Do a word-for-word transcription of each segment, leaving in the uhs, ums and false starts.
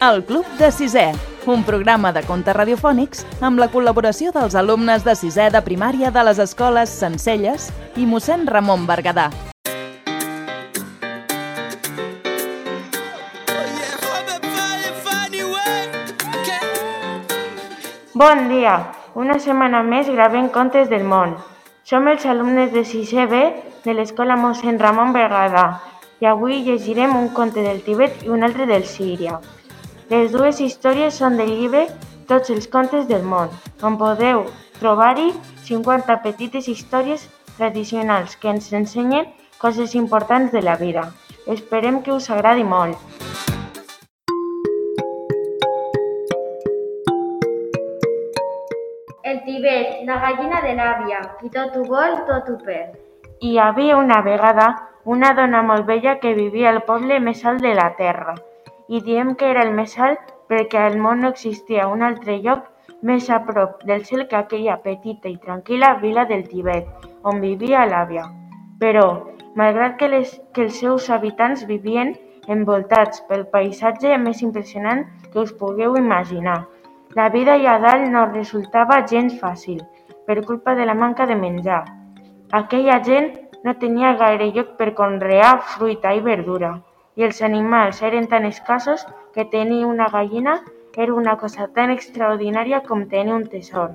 El Club de Sisè, un programa de contes radiofònics amb la col·laboració dels alumnes de sisè de primària de les escoles Sencelles i mossèn Ramon Berguedà. Bon dia! Una setmana més gravem Contes del Món. Som els alumnes de sisè B de l'escola mossèn Ramon Berguedà i avui llegirem un conte del Tibet i un altre del Síria. Les dues històries són del llibre Tots els contes del món, on podeu trobar-hi cinquanta petites històries tradicionals que ens ensenyen coses importants de la vida. Esperem que us agradi molt. El Tibet, la gallina de l'àvia, qui tot ho vol, tot ho perd. Hi havia una vegada una dona molt vella que vivia al poble més alt de la terra. I diem que era el més alt perquè al món no existia un altre lloc més a prop del cel que aquella petita i tranquil·la vila del Tibet, on vivia l'àvia. Però, malgrat que, les, que els seus habitants vivien envoltats pel paisatge més impressionant que us pugueu imaginar, la vida allà dalt no resultava gens fàcil, per culpa de la manca de menjar. Aquella gent no tenia gaire lloc per conrear fruita i verdura, i els animals eren tan escassos que tenir una gallina era una cosa tan extraordinària com tenir un tresor.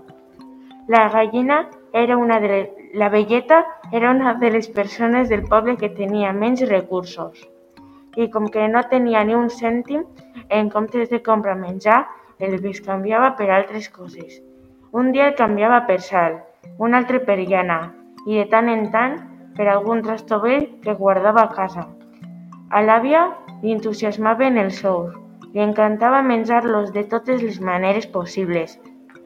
La gallina era una de les... La velleta era una de les persones del poble que tenia menys recursos. I com que no tenia ni un cèntim, en comptes de comprar menjar, el bescanviava per altres coses. Un dia el canviava per sal, un altre per llana, i de tant en tant per algun trasto vell que guardava a casa. A l'àvia li entusiasmaven els ous, li encantava menjar-los de totes les maneres possibles.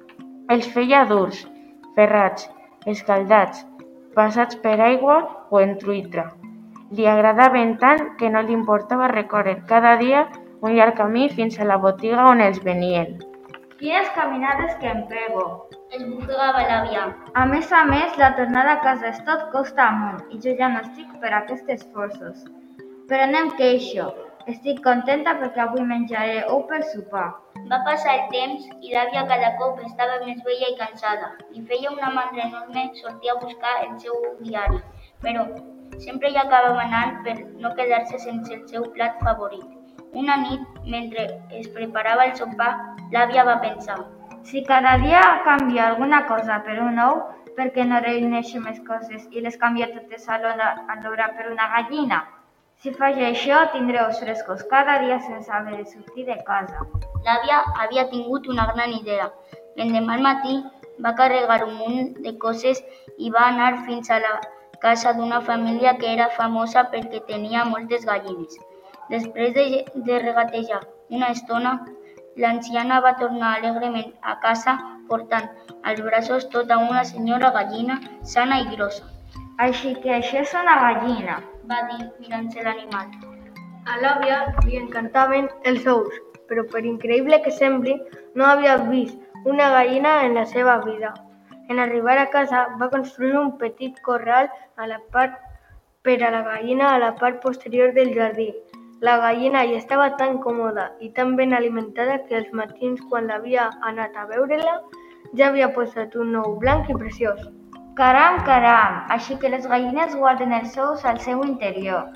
Els feia durs, ferrats, escaldats, passats per aigua o en truita. Li agradaven tant que no li importava recórrer cada dia un llarg camí fins a la botiga on els venien. Quines caminades que em pego! Es bufegava l'àvia. A més a més, la tornada a casa és tot costa amunt i jo ja no estic per aquests esforços. Però no em queixo. Estic contenta perquè avui menjaré ou per sopar. Va passar el temps i l'àvia cada cop estava més vella i cansada. Li feia una mandra enorme sortir a buscar el seu diari, però sempre hi acabava anant per no quedar-se sense el seu plat favorit. Una nit, mentre es preparava el sopar, l'àvia va pensar: si cada dia canvia alguna cosa per un ou, per què no reuneixo més coses i les canvio totes alhora per una gallina? Si faig això, tindré ous frescos cada dia sense haver de sortir de casa. L'àvia havia tingut una gran idea. L'endemà al matí va carregar un munt de coses i va anar fins a la casa d'una família que era famosa perquè tenia moltes gallines. Després de, de regatejar una estona, l'anciana va tornar alegrement a casa portant als braços tota una senyora gallina sana i grossa. Així que això és una gallina, va dir mirant-se l'animal. A l'àvia li encantaven els ous, però per increïble que sembli, no havia vist una gallina en la seva vida. En arribar a casa va construir un petit corral a la part per a la gallina a la part posterior del jardí. La gallina hi estava tan còmoda i tan ben alimentada que els matins, quan l'havia anat a veure-la, ja havia posat un ou blanc i preciós. Caram, caram! Així que les gallines guarden els ous al seu interior.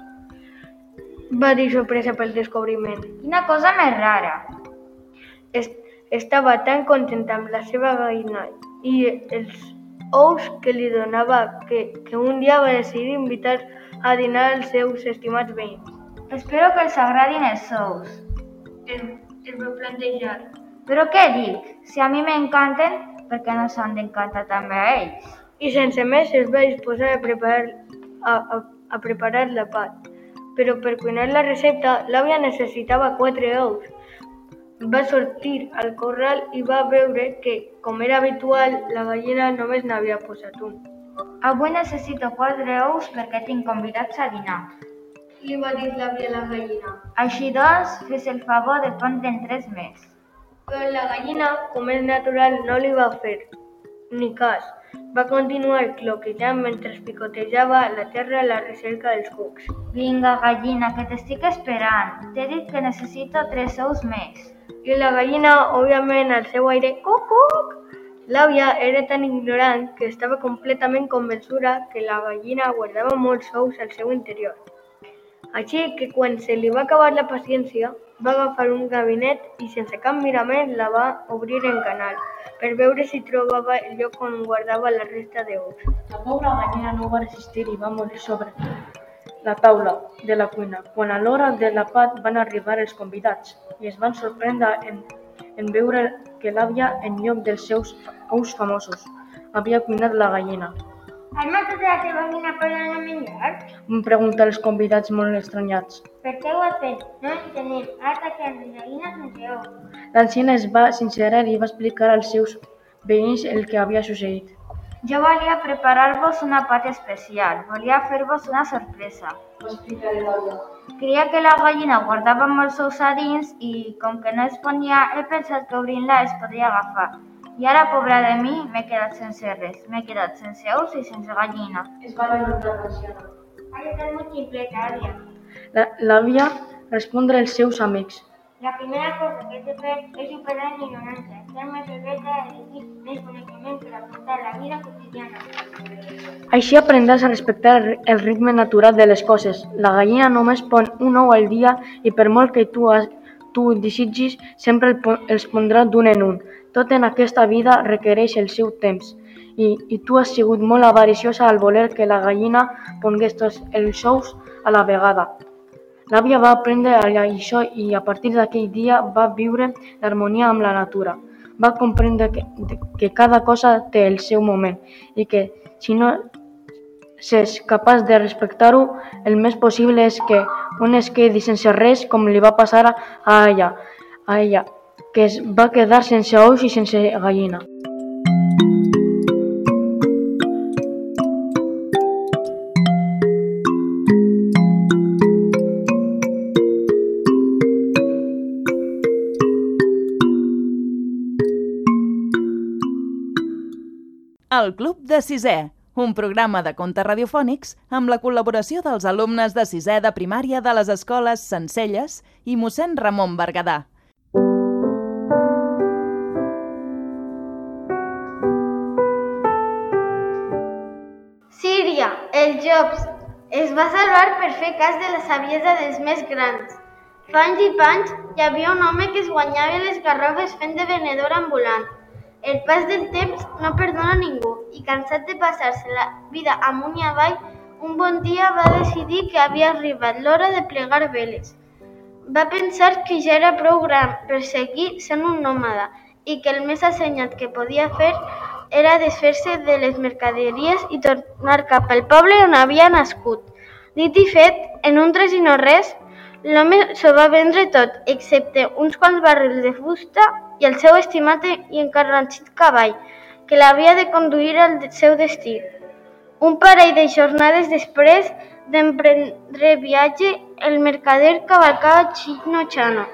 Va dir sorpresa pel descobriment. Quina cosa més rara! Est- estava tan contenta amb la seva gallina i els ous que li donava que, que un dia va decidir invitar a dinar els seus estimats veïns. Espero que els agradin els ous. Es, es va plantejar. Però què dic? Si a mi m'encanten, per què no s'han d'encantar també a ells? I sense més es va disposar a preparar, a, a, a preparar la pat. Però per cuinar la recepta, l'àvia necessitava quatre ous. Va sortir al corral i va veure que, com era habitual, la gallina només n'havia posat un. Avui necessito quatre ous perquè tinc convidats a dinar. Li va dir l'àvia a la gallina. Així doncs, fes el favor de prendre'n tres més. Però la gallina, com és natural, no li va fer ni cas. Va continuar cloquejant mentre picotejava la terra a la recerca dels cucs. Vinga, gallina, que t'estic esperant. T'he dit que necessito tres ous més. I la gallina, òbviament, al seu aire cuc-cuc. L'àvia era tan ignorant que estava completament convençuda que la gallina guardava molts ous al seu interior. Així que quan se li va acabar la paciència, va agafar un gabinet i sense cap mirament la va obrir en canal per veure si trobava el lloc on guardava la resta d'ous. La pobra gallina no va resistir i va morir sobre la taula de la cuina, quan a l'hora de l'àpat van arribar els convidats i es van sorprendre en, en veure que l'àvia, en lloc dels seus ous famosos, havia cuinat la gallina. Has matat la teva gallina per anar a menjar? Van preguntar els convidats molt estranyats. Per què ho has fet? No entenem. Has atacat les gallines sense ous. L'anciana es va sincerar i va explicar als seus veïns el que havia succeït. Jo volia preparar-vos un àpat especial. Volia fer-vos una sorpresa. Va explicar l'àvia. Creia que la gallina guardava molts ous a dins i, com que no es ponia, he pensat que obrint-la es podria agafar. I ara, pobra de mi, m'he quedat sense res. M'he quedat sense ous i sense gallina. Es va lamentar l'anciana. Has estat molt ximpleta, àvia. L'àvia respondre als seus amics. La primera cosa que he de fer és superar l'ignorància, ser més secreta i adquirir més coneixement per afrontar la vida quotidiana. Així aprendràs a respectar el ritme natural de les coses. La gallina només pon un ou al dia i per molt que tu, tu desitgis, sempre els pondrà d'un en un. Tot en aquesta vida requereix el seu temps i, i tu has sigut molt avariciosa al voler que la gallina pongués tots els ous a la vegada. L'àvia va aprendre això i a partir d'aquell dia va viure l'harmonia amb la natura. Va comprendre que, que cada cosa té el seu moment i que si no s'és capaç de respectar-ho, el més possible és que un es quedi sense res com li va passar a ella, a ella que es va quedar sense ous i sense gallina. El Club de Sisè, un programa de contes radiofònics amb la col·laboració dels alumnes de sisè de primària de les escoles Sencelles i mossèn Ramon Berguedà. Síria, el Jobs, es va salvar per fer cas de la saviesa dels més grans. Fa anys i panys hi havia un home que es guanyava les garrofes fent de venedor ambulant. El pas del temps no perdona ningú i, cansat de passar-se la vida amunt i avall, un bon dia va decidir que havia arribat l'hora de plegar veles. Va pensar que ja era prou gran per seguir sent un nòmada i que el més assenyat que podia fer era desfer-se de les mercaderies i tornar cap al poble on havia nascut. Dit i fet, en un tres i no res, l'home s'ho va vendre tot, excepte uns quants barrils de fusta i el seu estimat i encarranxit cavall, que l'havia de conduir al seu destí. Un parell de jornades després d'emprendre viatge, el mercader cavalcava xino-xano,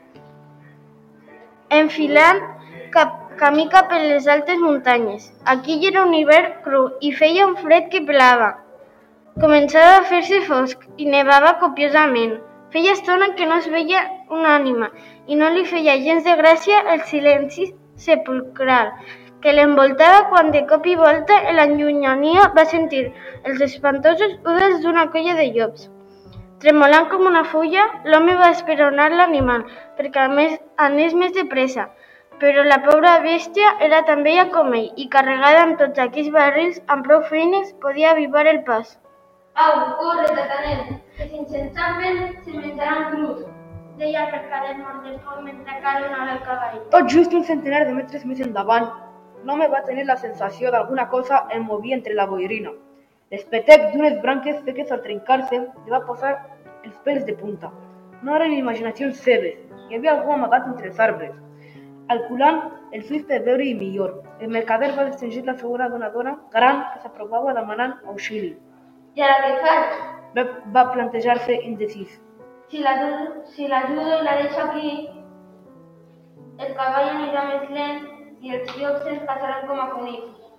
enfilant cap, camí cap a les altes muntanyes. Aquí hi era un hivern cru i feia un fred que pelava. Començava a fer-se fosc i nevava copiosament. Feia estona que no es veia una ànima i no li feia gens de gràcia el silenci sepulcral que l'envoltava quan de cop i volta en la llunyania va sentir els espantosos udes d'una colla de llops. Tremolant com una fulla, l'home va esperonar l'animal perquè anés més de pressa, però la pobra bèstia era tan vella com ell i carregada amb tots aquells barrils amb prou feines podia avivar el pas. Au, corre, tatanet, que insensatament se menjaran crus, deia el mercader mort del foc mentre caronava el cavall. Tot just un centenar de metres més endavant, l'home va tenir la sensació d'alguna cosa el movia entre la boirina. L'espetec d'unes branques seques al trencar-se li va posar els pèls de punta. No eren imaginacions seves, hi havia algú amagat entre els arbres. Calculant els ulls per veure-hi millor, el mercader va distingir la figura d'una dona gran que s'apropava demanant auxili. I ara què fas? Va, va plantejar-se indecis. Si l'ajudo si i la deixo aquí, el cavall anirà més lent i els llops ens caçaran com a conills.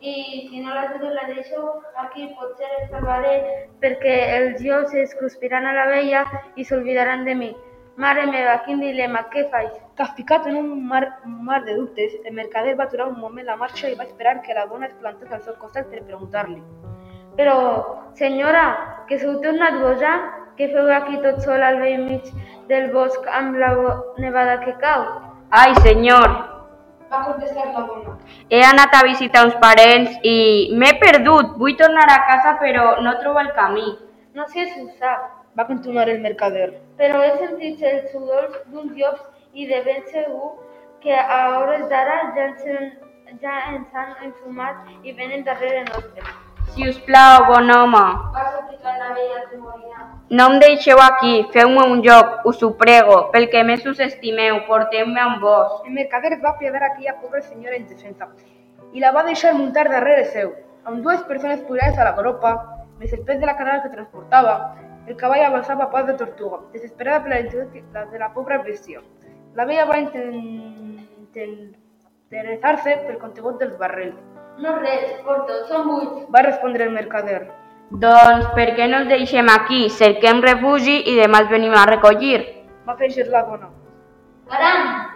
I si no l'ajudeu la deixo aquí, potser el salvaré perquè els llops es cruspiran a la vella i s'oblidaran de mi. Mare meva, quin dilema, què faig? Capficat en un mar, un mar de dubtes, el mercader va aturar un moment la marxa i va esperar que la dona es plantés al seu costat per preguntar-li. Però, senyora, que sou tornat boja? Què feu aquí tot sol al vell mig del bosc amb la nevada que cau? Ai, senyor, Va contestar la dona. he anat a visitar uns parents i m'he perdut. Vull tornar a casa però no trobo el camí. No sé si ho sap, Va continuar el mercader. però he sentit els sudors d'uns llops i de ben segur que a hores d'ara ja, ens, ja ens han enfumat i venen darrere nostre. Si us plau, bon home, Va suplicar la vella tremolina. no em deixeu aquí, feu-me un lloc, us ho prego, pel que més us estimeu, porteu-me amb vos. El mercader es va apiadar a aquella pobra senyora indefensa i la va deixar muntar darrere seu, amb dues persones pujades a la gropa, més el pes de la carga que transportava. El cavall avançava a pas de tortuga, desesperada per la lentitud de la pobra bèstia. La vella va interessar-se pel contingut dels barrils. No res, porto, són buits. Va respondre el mercader. Doncs per què no els deixem aquí, cerquem refugi i demà els venim a recollir? Va afegir la dona. Caram!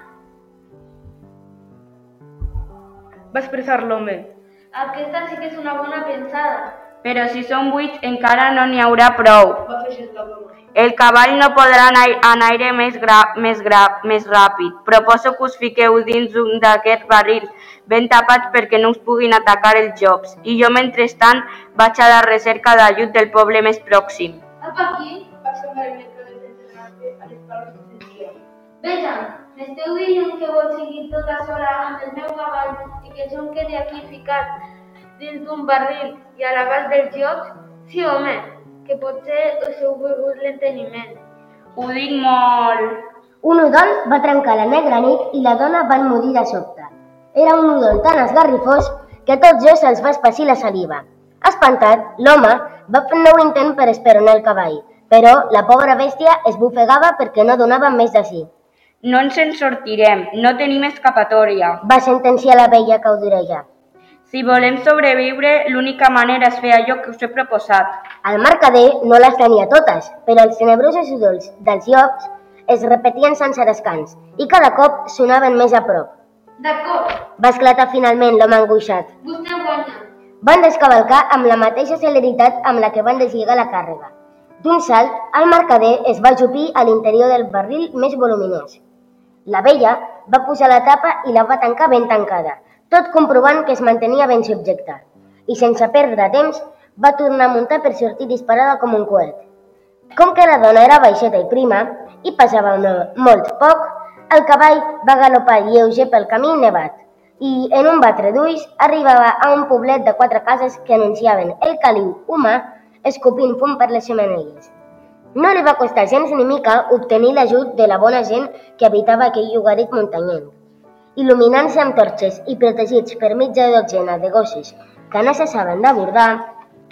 Va expressar l'home. Aquesta sí que és una bona pensada. Però si són buits encara no n'hi haurà prou. Va afegir la dona. El cavall no podrà anar a aire més, gra, més, gra, més ràpid. Proposo que us fiqueu dins un d'aquests barrils ben tapats perquè no us puguin atacar els llops. I jo, mentrestant, vaig a la recerca d'ajut del poble més pròxim. Apa aquí? Va exclamar el mercader sense a les paraules que sentia. Veja, m'esteu dient que vol seguir tota sola amb el meu cavall i que jo em quedi aquí ficat dins d'un barril i a l'abast dels llops? Sí, home, que potser us heu volgut l'enteniment. Ho dic molt. Un udol va trencar la negra nit i la dona van morir de sobte. Era un udol tan esgarrifós que a tots dos se'ls va espessir la saliva. Espantat, l'home va fer un nou intent per esperonar el cavall, però la pobra bèstia es bufegava perquè no donava més de sí. No ens en sortirem, no tenim escapatòria. Va sentenciar la vella caudoreja. Si volem sobreviure, l'única manera és fer allò que us he proposat. El mercader no les tenia totes, però els tenebrosos udols dels llops es repetien sense descans i cada cop sonaven més a prop. D'acord, Va esclatar finalment l'home angoixat. vostè guanya. Van descavalcar amb la mateixa celeritat amb la que van deslligar la càrrega. D'un salt, el mercader es va ajupir a l'interior del barril més voluminós. La vella va posar la tapa i la va tancar ben tancada, tot comprovant que es mantenia ben subjecta, i sense perdre temps va tornar a muntar per sortir disparada com un coet. Com que la dona era baixeta i prima i pesava no, molt poc, el cavall va galopar lleuger pel camí nevat i, en un batre d'ulls, arribava a un poblet de quatre cases que anunciaven el caliu humà escopint fum per les xemeneies. No li va costar gens ni mica obtenir l'ajut de la bona gent que habitava aquell llogaret muntanyenc. Il·luminant-se amb torxes i protegits per mitja dotzena de gossos que no cessaven d'abordar,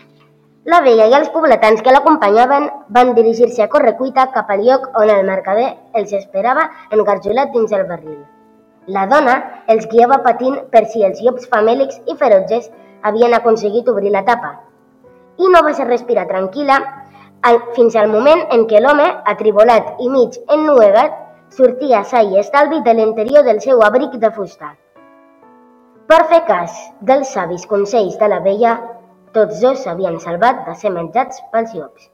la vella i els pobletans que l'acompanyaven van dirigir-se a correcuita cap al lloc on el mercader els esperava engarjolat dins el barril. La dona els guiava patint per si els llops famèlics i ferotges havien aconseguit obrir la tapa. I no va ser respirar tranquil·la fins al moment en què l'home, atribolat i mig ennuegat, sortia sa i estalvi de l'interior del seu abric de fusta. Per fer cas dels savis consells de la vella, tots dos s'havien salvat de ser menjats pels llops.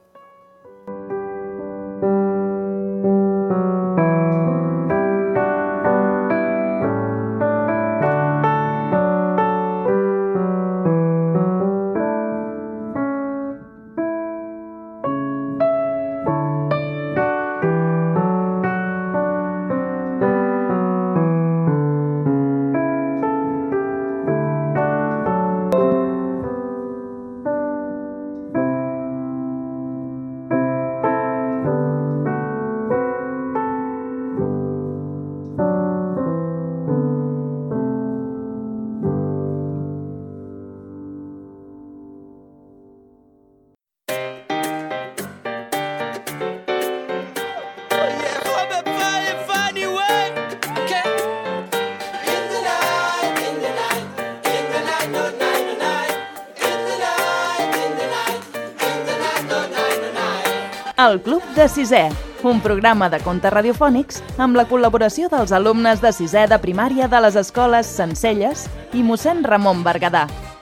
El Club de Sisè, un programa de contes radiofònics amb la col·laboració dels alumnes de sisè de primària de les escoles Sencelles i mossèn Ramon Berguedà.